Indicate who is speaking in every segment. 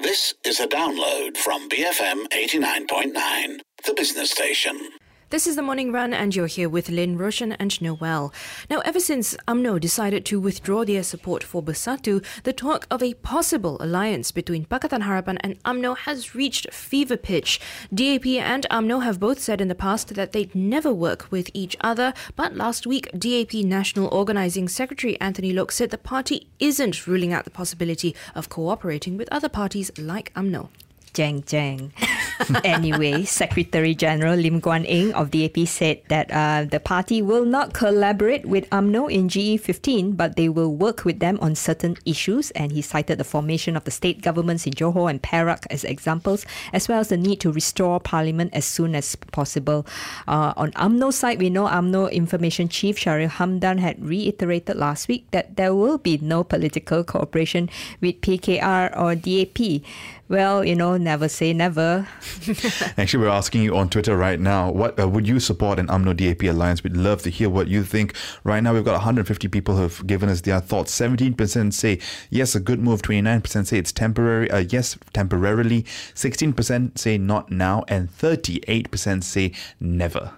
Speaker 1: This is a download from BFM 89.9, the business station.
Speaker 2: This is the Morning Run and you're here with Lynn, Roshan and Noel. Now, ever since UMNO decided to withdraw their support for Bersatu, the talk of a possible alliance between Pakatan Harapan and UMNO has reached fever pitch. DAP and UMNO have both said in the past that they'd never work with each other, but last week, DAP National Organising Secretary Anthony Loke said the party isn't ruling out the possibility of cooperating with other parties like UMNO.
Speaker 3: Jang. Anyway, Secretary General Lim Guan Eng of DAP said that the party will not collaborate with UMNO in GE15, but they will work with them on certain issues. And he cited the formation of the state governments in Johor and Perak as examples, as well as the need to restore parliament as soon as possible. On UMNO's side, we know UMNO Information Chief Shahril Hamdan had reiterated last week that there will be no political cooperation with PKR or DAP. Well, never say never.
Speaker 4: Actually, we're asking you on Twitter right now, what would you support an UMNO-DAP alliance? We'd love to hear what you think. Right now, we've got 150 people who have given us their thoughts. 17% say, yes, a good move. 29% say it's temporary. Yes, temporarily. 16% say not now. And 38% say never.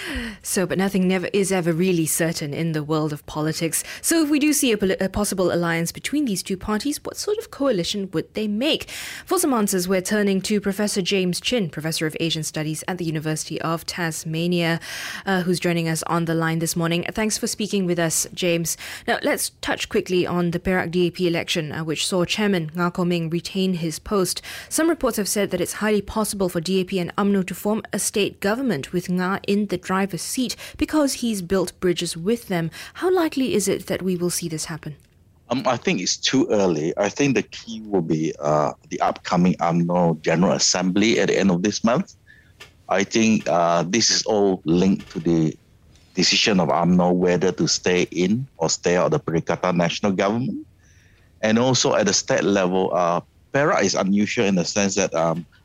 Speaker 2: So, but nothing is ever really certain in the world of politics. So if we do see a possible alliance between these two parties, what sort of coalition would they make? For some answers, we're turning to Professor James Chin, Professor of Asian Studies at the University of Tasmania, who's joining us on the line this morning. Thanks for speaking with us, James. Now, let's touch quickly on the Perak DAP election, which saw Chairman Nga Ko Ming retain his post. Some reports have said that it's highly possible for DAP and UMNO to form a state government with Nga in the driver's seat because he's built bridges with them. How likely is it that we will see this happen?
Speaker 5: I think it's too early. I think the key will be the upcoming UMNO General Assembly at the end of this month. I think this is all linked to the decision of UMNO whether to stay in or stay out of the Perikatan National Government. And also at the state level, Perak is unusual in the sense that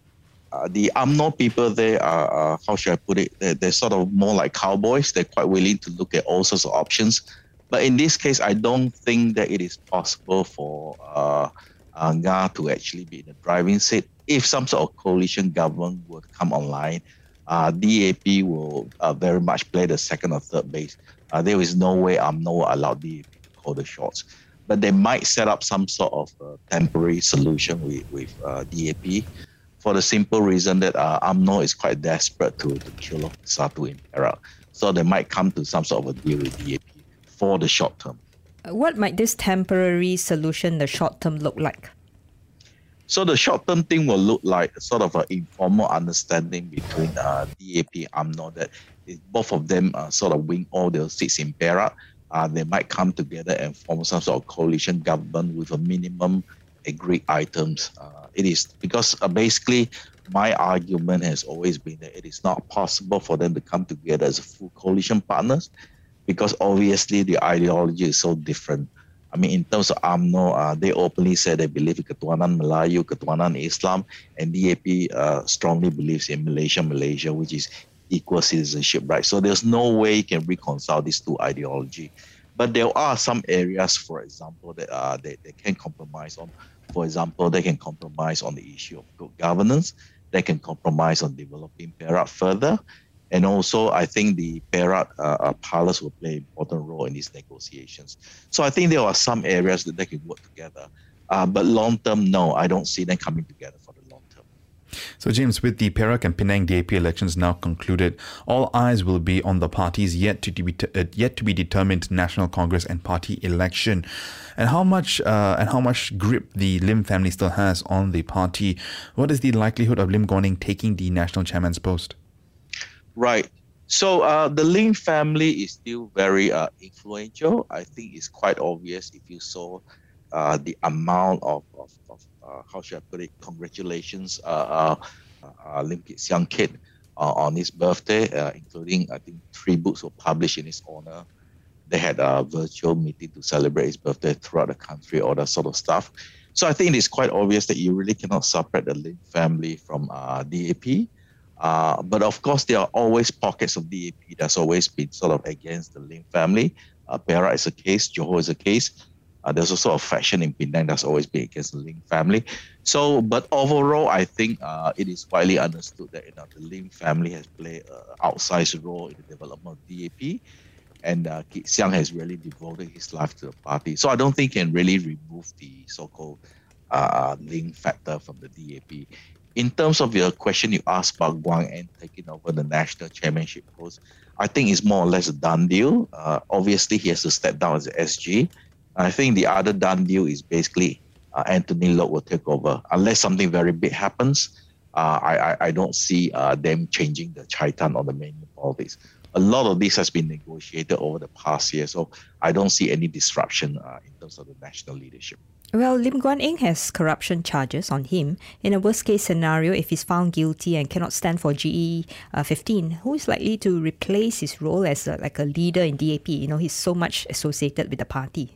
Speaker 5: the UMNO people, they are, how should I put it, they're sort of more like cowboys. They're quite willing to look at all sorts of options. But in this case, I don't think that it is possible for Nga to actually be in the driving seat. If some sort of coalition government would come online, DAP will very much play the second or third base. There is no way UMNO will allow DAP to call the shots. But they might set up some sort of temporary solution with DAP for the simple reason that UMNO is quite desperate to kill off Bersatu in Perak. So they might come to some sort of a deal with DAP for the short term.
Speaker 3: What might this temporary solution, the short term, look like?
Speaker 5: So the short term thing will look like sort of an informal understanding between DAP and UMNO that if both of them sort of win all their seats in Perak, they might come together and form some sort of coalition government with a minimum agreed items. It is because basically my argument has always been that it is not possible for them to come together as a full coalition partners because obviously the ideology is so different. I mean, in terms of UMNO, they openly said they believe in Ketuhanan Melayu, Ketuhanan Islam, and DAP strongly believes in Malaysia, which is equal citizenship, right? So there's no way you can reconcile these two ideologies. But there are some areas, for example, that they can compromise on. For example, they can compromise on the issue of good governance. They can compromise on developing Perak further. And also, I think the Perak palace will play an important role in these negotiations. So I think there are some areas that they can work together. But long term, no, I don't see them coming together for the long term.
Speaker 4: So James, with the Perak and Penang DAP elections now concluded, all eyes will be on the parties yet to be determined National Congress and party election. And how much grip the Lim family still has on the party? What is the likelihood of Lim Guan Eng taking the national chairman's post?
Speaker 5: Right. So the Lim family is still very influential. I think it's quite obvious if you saw the amount of how should I put it, congratulations Lim Kit Siang kid on his birthday, including I think 3 books were published in his honor. They had a virtual meeting to celebrate his birthday throughout the country, all that sort of stuff. So I think it is quite obvious that you really cannot separate the Lim family from DAP. But of course, there are always pockets of DAP that's always been sort of against the Lim family. Perak is a case, Johor is a case. There's also a faction in Penang that's always been against the Lim family. So, but overall, I think it is widely understood that the Lim family has played an outsized role in the development of DAP, and Kit Siang has really devoted his life to the party. So I don't think he can really remove the so-called Lim factor from the DAP. In terms of your question you asked about Guang Eng taking over the national chairmanship post, I think it's more or less a done deal. Obviously, he has to step down as SG. I think the other done deal is basically Anthony Loke will take over. Unless something very big happens, I don't see them changing the Chaitan or the menu politics. A lot of this has been negotiated over the past year, so I don't see any disruption in terms of the national leadership.
Speaker 3: Well, Lim Guan Eng has corruption charges on him. In a worst-case scenario, if he's found guilty and cannot stand for GE15, who is likely to replace his role as a leader in DAP? He's so much associated with the party.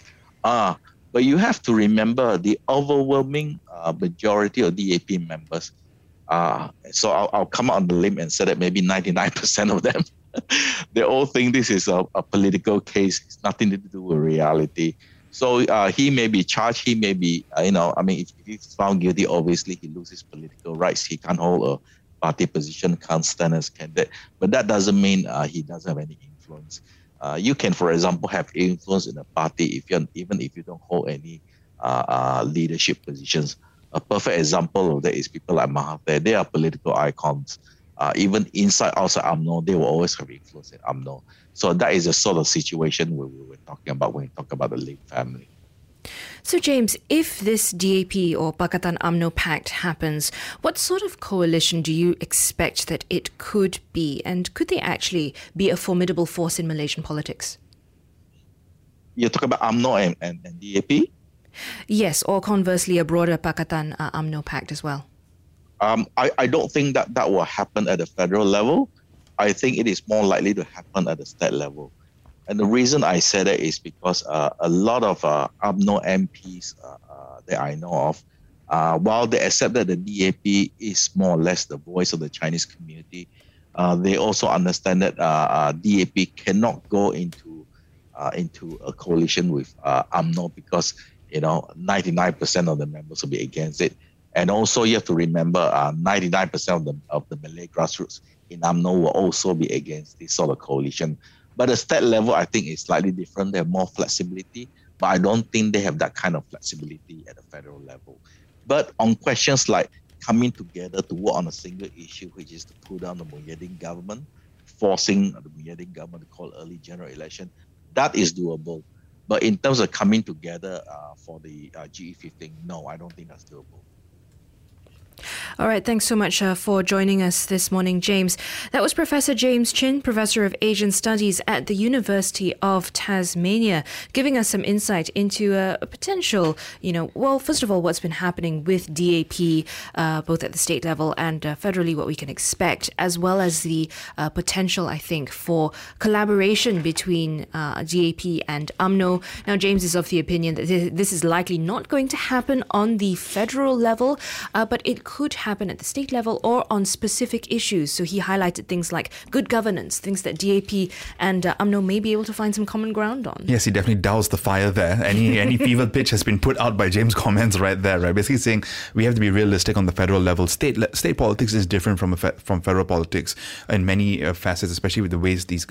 Speaker 5: But you have to remember the overwhelming majority of DAP members. So I'll come out on the limb and say that maybe 99% of them, they all think this is a political case. It's nothing to do with reality. So he may be charged. He may be, if he's found guilty, obviously he loses political rights. He can't hold a party position, can't stand as candidate. But that doesn't mean he doesn't have any influence. You can, for example, have influence in a party even if you don't hold any leadership positions. A perfect example of that is people like Mahathir. They are political icons. Even inside, outside UMNO, they will always have influence in UMNO. So that is the sort of situation we were talking about when we talk about the Lim family.
Speaker 2: So, James, if this DAP or Pakatan UMNO Pact happens, what sort of coalition do you expect that it could be? And could they actually be a formidable force in Malaysian politics?
Speaker 5: You're talking about UMNO and DAP?
Speaker 2: Yes, or conversely, a broader Pakatan UMNO Pact as well.
Speaker 5: I don't think that will happen at the federal level. I think it is more likely to happen at the state level. And the reason I say that is because a lot of UMNO MPs that I know of, while they accept that the DAP is more or less the voice of the Chinese community, they also understand that DAP cannot go into a coalition with UMNO because 99% of the members will be against it. And also, you have to remember, 99% of the Malay grassroots in UMNO will also be against this sort of coalition. But the state level, I think, is slightly different. They have more flexibility, but I don't think they have that kind of flexibility at the federal level. But on questions like coming together to work on a single issue, which is to pull down the Muhyiddin government, forcing the Muhyiddin government to call early general election, that is doable. But in terms of coming together for the GE15, no, I don't think that's doable.
Speaker 2: All right, thanks so much for joining us this morning, James. That was Professor James Chin, Professor of Asian Studies at the University of Tasmania, giving us some insight into a potential, first of all, what's been happening with DAP, both at the state level and federally, what we can expect, as well as the potential, I think, for collaboration between DAP and UMNO. Now, James is of the opinion that this is likely not going to happen on the federal level, but it could happen at the state level or on specific issues. So he highlighted things like good governance, things that DAP and UMNO may be able to find some common ground on.
Speaker 4: Yes, he definitely doused the fire there. Any fever pitch has been put out by James' comments right there, right? Basically saying we have to be realistic on the federal level. State politics is different from federal politics in many facets, especially with the ways these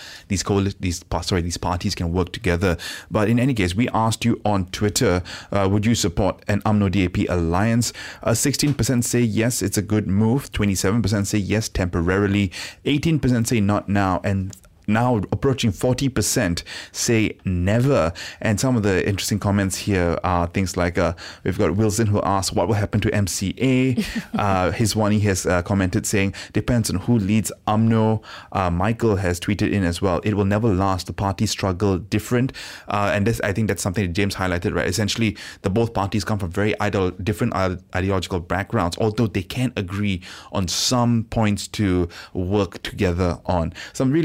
Speaker 4: parties can work together. But in any case, we asked you on Twitter, would you support an UMNO-DAP alliance? 16% say yes, it's a good move. 27% say yes, temporarily. 18% say not now. And now approaching 40% say never. And some of the interesting comments here are things like we've got Wilson who asks what will happen to MCA. Hiswani has commented saying depends on who leads UMNO. Michael has tweeted in as well, it will never last, the party struggle different. And this, I think that's something that James highlighted, right? Essentially, the both parties come from very different ideological backgrounds, although they can agree on some points to work together on. Some really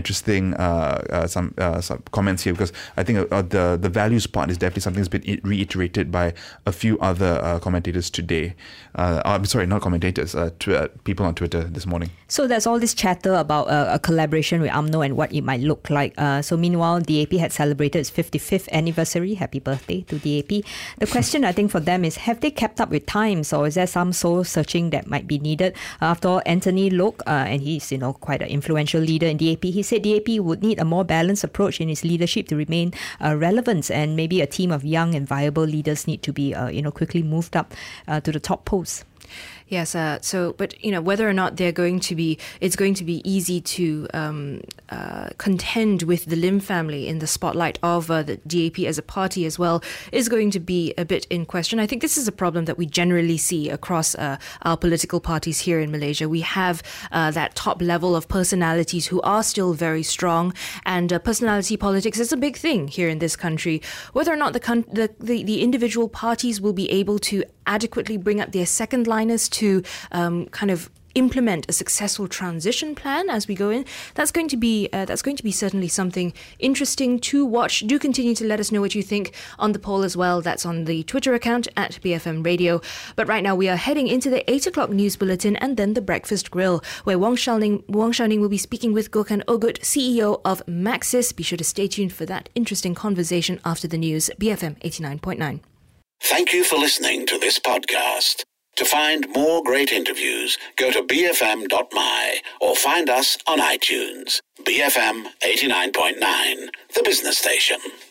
Speaker 4: interesting some comments here, because I think the values part is definitely something that's been reiterated by a few other commentators today. I'm sorry, not commentators, people on Twitter this morning.
Speaker 3: So there's all this chatter about a collaboration with UMNO and what it might look like. So meanwhile, DAP had celebrated its 55th anniversary. Happy birthday to DAP. The question I think for them is, have they kept up with times, or is there some soul searching that might be needed? After all, Anthony Loke, and he's quite an influential leader in DAP, he said DAP would need a more balanced approach in its leadership to remain relevant, and maybe a team of young and viable leaders need to be quickly moved up to the top posts.
Speaker 2: Yes, but whether or not it's going to be easy to contend with the Lim family in the spotlight of the DAP as a party as well is going to be a bit in question. I think this is a problem that we generally see across our political parties here in Malaysia. We have that top level of personalities who are still very strong, and personality politics is a big thing here in this country. Whether or not the individual parties will be able to adequately bring up their second liners to kind of implement a successful transition plan as we go in, that's going to be certainly something interesting to watch. Do continue to let us know what you think on the poll as well. That's on the Twitter account at BFM Radio. But right now we are heading into the 8 o'clock news bulletin and then the breakfast grill, where Wong Xiaoning will be speaking with Gokhan Ogut, CEO of Maxis. Be sure to stay tuned for that interesting conversation after the news. BFM 89.9.
Speaker 1: Thank you for listening to this podcast. To find more great interviews, go to bfm.my or find us on iTunes. BFM 89.9, the business station.